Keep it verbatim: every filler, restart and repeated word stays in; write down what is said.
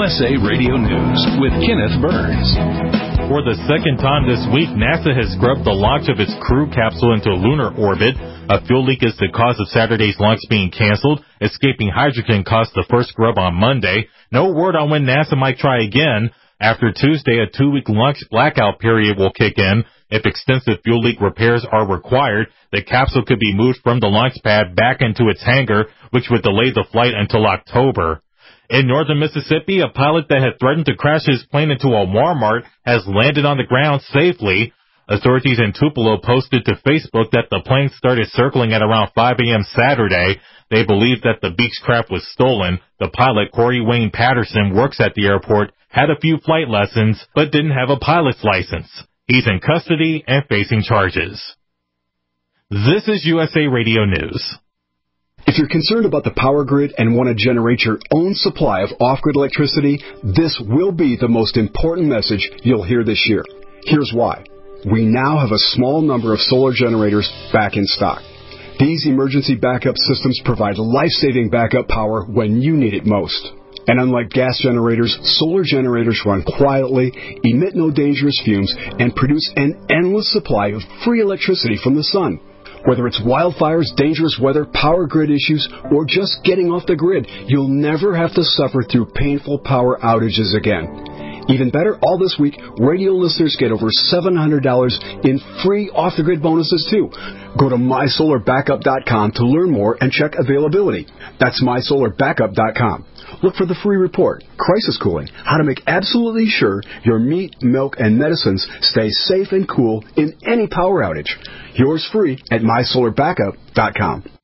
S A Radio News with Kenneth Burns. For the second time this week, NASA has scrubbed the launch of its crew capsule into lunar orbit. A fuel leak is the cause of Saturday's launch being canceled. Escaping hydrogen caused the first scrub on Monday. No word on when NASA might try again. After Tuesday, a two-week launch blackout period will kick in. If extensive fuel leak repairs are required, the capsule could be moved from the launch pad back into its hangar, which would delay the flight until October. In northern Mississippi, a pilot that had threatened to crash his plane into a Walmart has landed on the ground safely. Authorities in Tupelo posted to Facebook that the plane started circling at around five a.m. Saturday. They believe that the Beechcraft was stolen. The pilot, Corey Wayne Patterson, works at the airport, had a few flight lessons, but didn't have a pilot's license. He's in custody and facing charges. This is U S A Radio News. If you're concerned about the power grid and want to generate your own supply of off-grid electricity, this will be the most important message you'll hear this year. Here's why. We now have a small number of solar generators back in stock. These emergency backup systems provide life-saving backup power when you need it most. And unlike gas generators, solar generators run quietly, emit no dangerous fumes, and produce an endless supply of free electricity from the sun. Whether it's wildfires, dangerous weather, power grid issues, or just getting off the grid, you'll never have to suffer through painful power outages again. Even better, all this week, radio listeners get over seven hundred dollars in free off-the-grid bonuses, too. Go to my solar backup dot com to learn more and check availability. That's my solar backup dot com. Look for the free report, Crisis Cooling, how to make absolutely sure your meat, milk, and medicines stay safe and cool in any power outage. Yours free at my solar backup dot com.